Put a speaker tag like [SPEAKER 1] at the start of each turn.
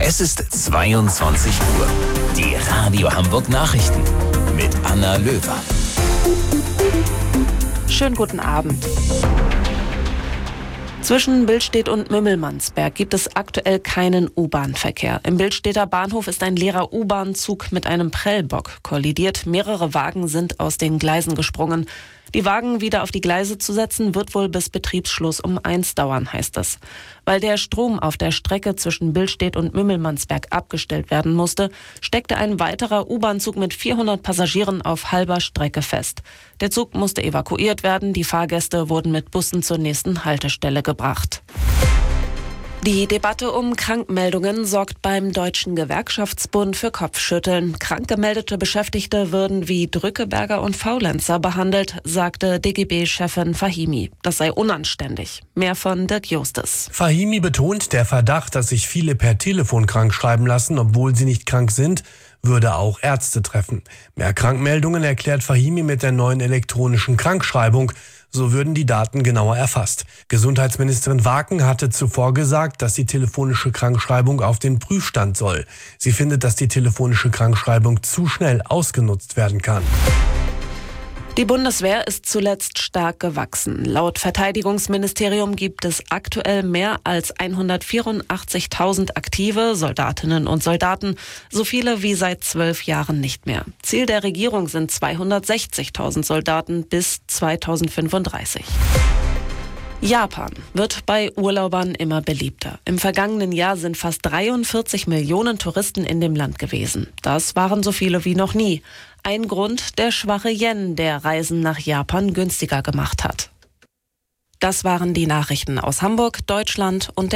[SPEAKER 1] Es ist 22 Uhr. Die Radio Hamburg Nachrichten mit Anna Löwer.
[SPEAKER 2] Schönen guten Abend. Zwischen Billstedt und Mümmelmannsberg gibt es aktuell keinen U-Bahn-Verkehr. Im Billstedter Bahnhof ist ein leerer U-Bahn-Zug mit einem Prellbock kollidiert. Mehrere Wagen sind aus den Gleisen gesprungen. Die Wagen wieder auf die Gleise zu setzen, wird wohl bis Betriebsschluss um 1 dauern, heißt es. Weil der Strom auf der Strecke zwischen Billstedt und Mümmelmannsberg abgestellt werden musste, steckte ein weiterer U-Bahn-Zug mit 400 Passagieren auf halber Strecke fest. Der Zug musste evakuiert werden, die Fahrgäste wurden mit Bussen zur nächsten Haltestelle gebracht. Die Debatte um Krankmeldungen sorgt beim Deutschen Gewerkschaftsbund für Kopfschütteln. Krank gemeldete Beschäftigte würden wie Drückeberger und Faulenzer behandelt, sagte DGB-Chefin Fahimi. Das sei unanständig. Mehr von Dirk Justus.
[SPEAKER 3] Fahimi betont, der Verdacht, dass sich viele per Telefon krank schreiben lassen, obwohl sie nicht krank sind, würde auch Ärzte treffen. Mehr Krankmeldungen erklärt Fahimi mit der neuen elektronischen Krankschreibung. So würden die Daten genauer erfasst. Gesundheitsministerin Waken hatte zuvor gesagt, dass die telefonische Krankschreibung auf den Prüfstand soll. Sie findet, dass die telefonische Krankschreibung zu schnell ausgenutzt werden kann.
[SPEAKER 2] Die Bundeswehr ist zuletzt stark gewachsen. Laut Verteidigungsministerium gibt es aktuell mehr als 184.000 aktive Soldatinnen und Soldaten, so viele wie seit 12 Jahren nicht mehr. Ziel der Regierung sind 260.000 Soldaten bis 2035. Japan wird bei Urlaubern immer beliebter. Im vergangenen Jahr sind fast 43 Millionen Touristen in dem Land gewesen. Das waren so viele wie noch nie. Ein Grund, der schwache Yen, der Reisen nach Japan günstiger gemacht hat. Das waren die Nachrichten aus Hamburg, Deutschland und